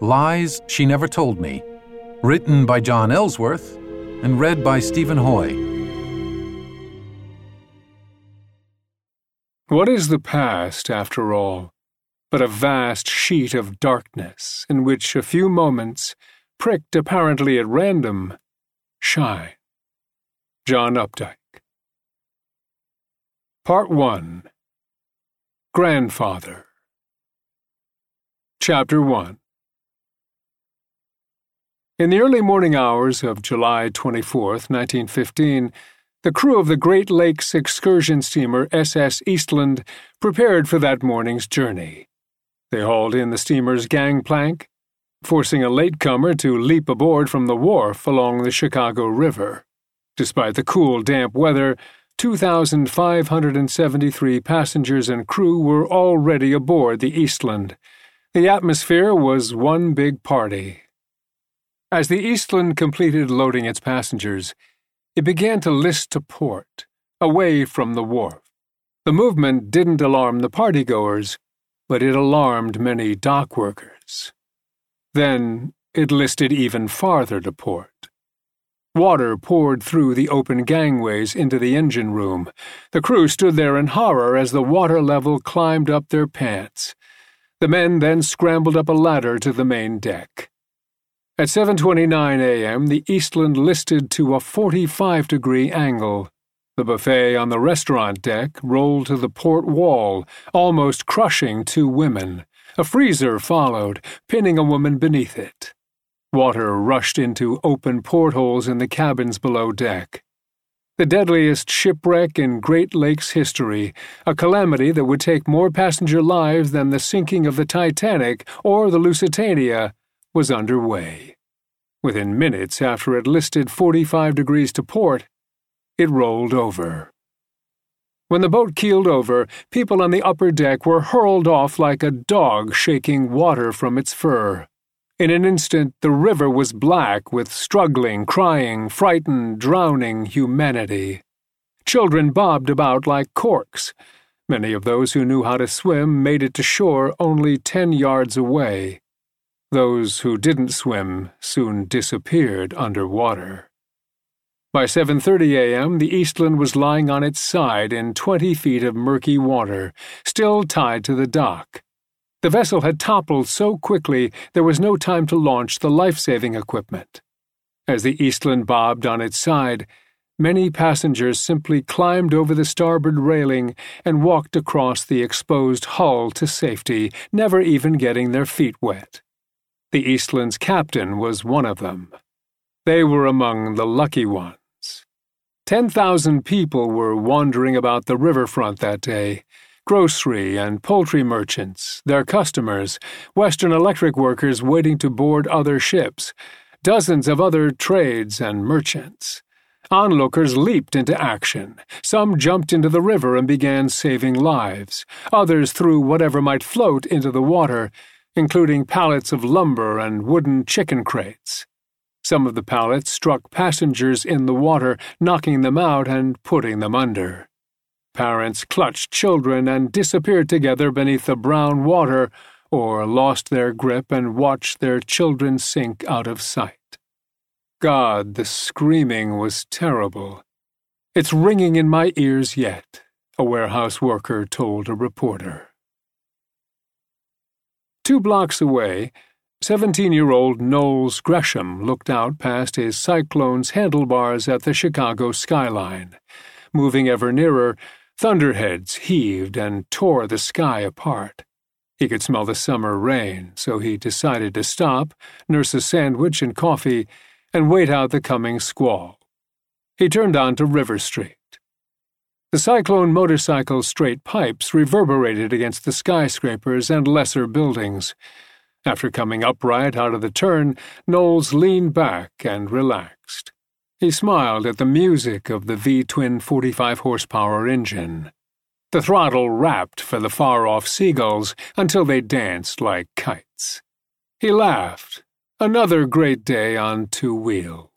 Lies She Never Told Me, written by John Ellsworth and read by Stephen Hoy. What is the past, after all, but a vast sheet of darkness in which a few moments, pricked apparently at random, shine? John Updike. Part 1. Grandfather. Chapter 1. In the early morning hours of July 24th, 1915, the crew of the Great Lakes excursion steamer SS Eastland prepared for that morning's journey. They hauled in the steamer's gangplank, forcing a latecomer to leap aboard from the wharf along the Chicago River. Despite the cool, damp weather, 2,573 passengers and crew were already aboard the Eastland. The atmosphere was one big party. As the Eastland completed loading its passengers, it began to list to port, away from the wharf. The movement didn't alarm the partygoers, but it alarmed many dock workers. Then it listed even farther to port. Water poured through the open gangways into the engine room. The crew stood there in horror as the water level climbed up their pants. The men then scrambled up a ladder to the main deck. At 7:29 a.m., the Eastland listed to a 45-degree angle. The buffet on the restaurant deck rolled to the port wall, almost crushing two women. A freezer followed, pinning a woman beneath it. Water rushed into open portholes in the cabins below deck. The deadliest shipwreck in Great Lakes history, a calamity that would take more passenger lives than the sinking of the Titanic or the Lusitania, was underway. Within minutes after it listed 45 degrees to port, it rolled over. When the boat keeled over, people on the upper deck were hurled off like a dog shaking water from its fur. In an instant, the river was black with struggling, crying, frightened, drowning humanity. Children bobbed about like corks. Many of those who knew how to swim made it to shore only 10 yards away. Those who didn't swim soon disappeared underwater. By 7:30 a.m., the Eastland was lying on its side in 20 feet of murky water, still tied to the dock. The vessel had toppled so quickly there was no time to launch the life-saving equipment. As the Eastland bobbed on its side, many passengers simply climbed over the starboard railing and walked across the exposed hull to safety, never even getting their feet wet. The Eastland's captain was one of them. They were among the lucky ones. 10,000 people were wandering about the riverfront that day. Grocery and poultry merchants, their customers, Western Electric workers waiting to board other ships, dozens of other trades and merchants. Onlookers leaped into action. Some jumped into the river and began saving lives. Others threw whatever might float into the water, including pallets of lumber and wooden chicken crates. Some of the pallets struck passengers in the water, knocking them out and putting them under. Parents clutched children and disappeared together beneath the brown water, or lost their grip and watched their children sink out of sight. God, the screaming was terrible. "It's ringing in my ears yet," a warehouse worker told a reporter. 2 blocks away, 17-year-old Knowles Gresham looked out past his Cyclone's handlebars at the Chicago skyline. Moving ever nearer, thunderheads heaved and tore the sky apart. He could smell the summer rain, so he decided to stop, nurse a sandwich and coffee, and wait out the coming squall. He turned onto River Street. The Cyclone motorcycle's straight pipes reverberated against the skyscrapers and lesser buildings. After coming upright out of the turn, Knowles leaned back and relaxed. He smiled at the music of the V-twin 45-horsepower engine. The throttle rapped for the far-off seagulls until they danced like kites. He laughed. Another great day on 2 wheels.